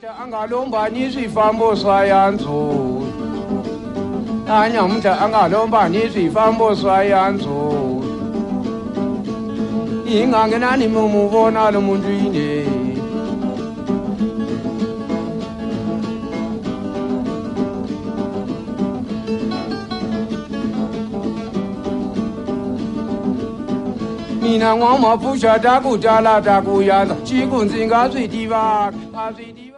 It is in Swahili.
angalomba ni swifambo swa yandzo anyamuta angalomba ni swifambo swa yandzo ingangenani mumuvona lo muntu ine mina n'wamapfusha takutala takuyanza chikunzi nga swi tivaka a swi